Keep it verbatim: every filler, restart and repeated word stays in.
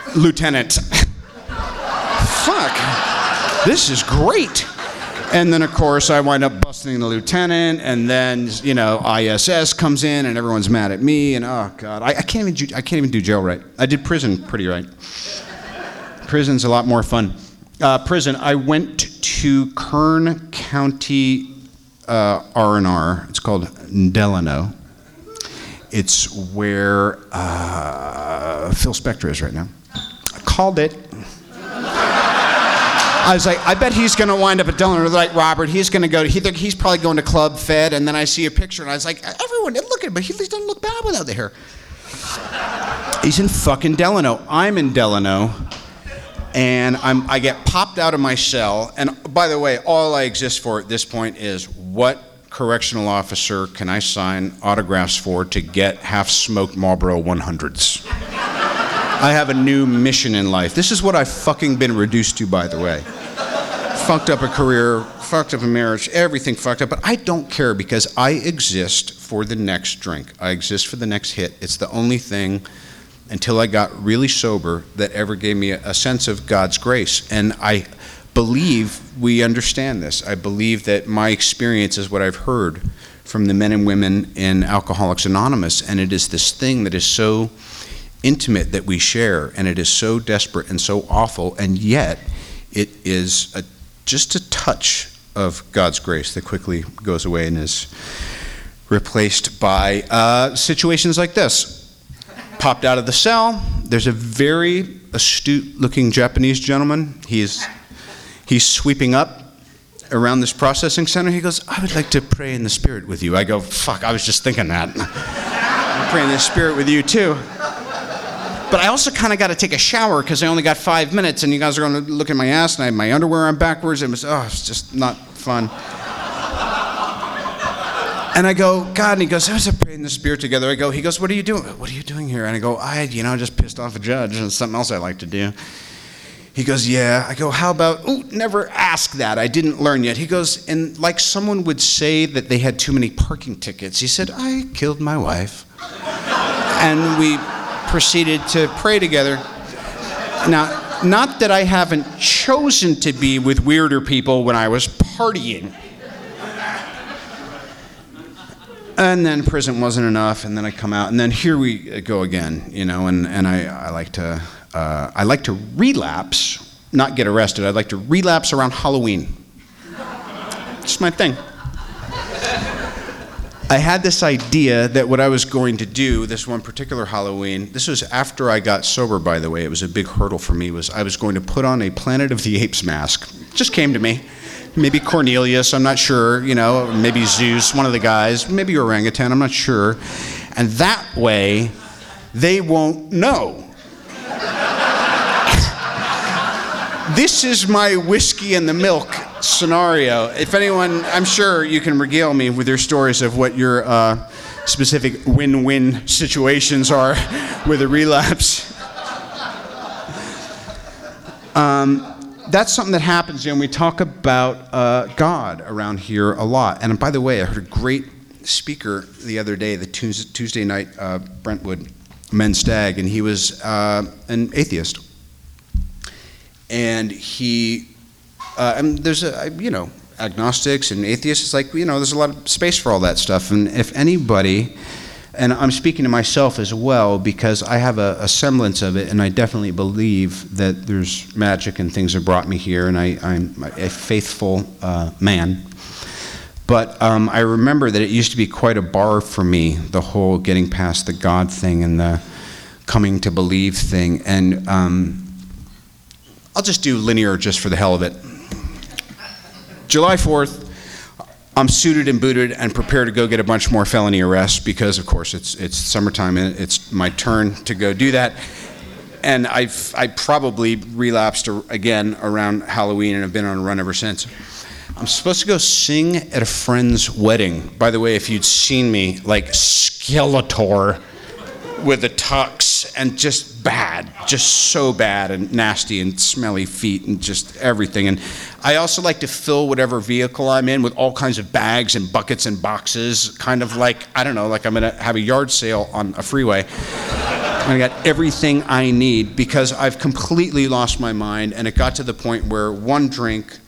Lieutenant. Fuck. This is great. And then, of course, I wind up busting the lieutenant, and then, you know, I S S comes in, and everyone's mad at me, and oh god, I, I can't even do, I can't even do jail right. I did prison pretty right. Prison's a lot more fun. Uh, prison. I went to Kern County uh, R and R. It's called Delano. It's where uh, Phil Spector is right now. I called it. I was like, I bet he's going to wind up at Delano. They're like, Robert, he's going to go, he, he's probably going to Club Fed. And then I see a picture, and I was like, everyone, look at him, but he doesn't look bad without the hair. He's in fucking Delano. I'm in Delano, and I'm, I get popped out of my cell. And by the way, all I exist for at this point is what correctional officer can I sign autographs for to get half-smoked Marlboro one hundreds? I have a new mission in life. This is what I've fucking been reduced to, by the way. Fucked up a career, fucked up a marriage, everything fucked up, but I don't care because I exist for the next drink. I exist for the next hit. It's the only thing, until I got really sober, that ever gave me a, a sense of God's grace. And I believe we understand this. I believe that my experience is what I've heard from the men and women in Alcoholics Anonymous, and it is this thing that is so intimate that we share, and it is so desperate and so awful, and yet it is a, just a touch of God's grace that quickly goes away and is replaced by uh, situations like this. Popped out of the cell. There's a very astute-looking Japanese gentleman. He's he's sweeping up around this processing center. He goes, I would like to pray in the Spirit with you. I go, fuck, I was just thinking that. I'm praying in the Spirit with you too. But I also kind of got to take a shower because I only got five minutes, and you guys are going to look at my ass, and I have my underwear on backwards. It was, oh, it's just not fun. And I go, God, and he goes, I was praying in the Spirit together. I go, he goes, what are you doing? What are you doing here? And I go, I, you know, just pissed off a judge, and it's something else I like to do. He goes, yeah. I go, how about, ooh, never ask that. I didn't learn yet. He goes, and like someone would say that they had too many parking tickets. He said, I killed my wife. And we proceeded to pray together. Now, not that I haven't chosen to be with weirder people when I was partying. And then prison wasn't enough, and then I come out, and then here we go again, you know, and, and I, I like to uh, I like to relapse, not get arrested. I'd like to relapse around Halloween. It's my thing. I had this idea that what I was going to do this one particular Halloween, this was after I got sober, by the way, it was a big hurdle for me, was I was going to put on a Planet of the Apes mask. It just came to me. Maybe Cornelius, I'm not sure, you know, maybe Zeus, one of the guys, maybe orangutan, I'm not sure. And that way, they won't know. This is my whiskey and the milk scenario. If anyone, I'm sure you can regale me with your stories of what your uh, specific win-win situations are with a relapse. Um, that's something that happens, you know, we talk about uh, God around here a lot. And by the way, I heard a great speaker the other day, the Tuesday, Tuesday night uh, Brentwood Men's Stag, and he was uh, an atheist. And he, uh, and there's a, you know, agnostics and atheists, it's like, you know, there's a lot of space for all that stuff. And if anybody, and I'm speaking to myself as well, because I have a, a semblance of it, and I definitely believe that there's magic and things that brought me here, and I, I'm a faithful uh, man. But um, I remember that it used to be quite a bar for me, the whole getting past the God thing and the coming to believe thing. And um, I'll just do linear just for the hell of it. July fourth, I'm suited and booted and prepared to go get a bunch more felony arrests because, of course, it's it's summertime and it's my turn to go do that. And I've I probably relapsed again around Halloween and have been on a run ever since. I'm supposed to go sing at a friend's wedding. By the way, if you'd seen me, like Skeletor with a tux and just bad, just so bad and nasty and smelly feet and just everything. And I also like to fill whatever vehicle I'm in with all kinds of bags and buckets and boxes, kind of like, I don't know, like I'm gonna have a yard sale on a freeway. I got everything I need because I've completely lost my mind, and it got to the point where one drink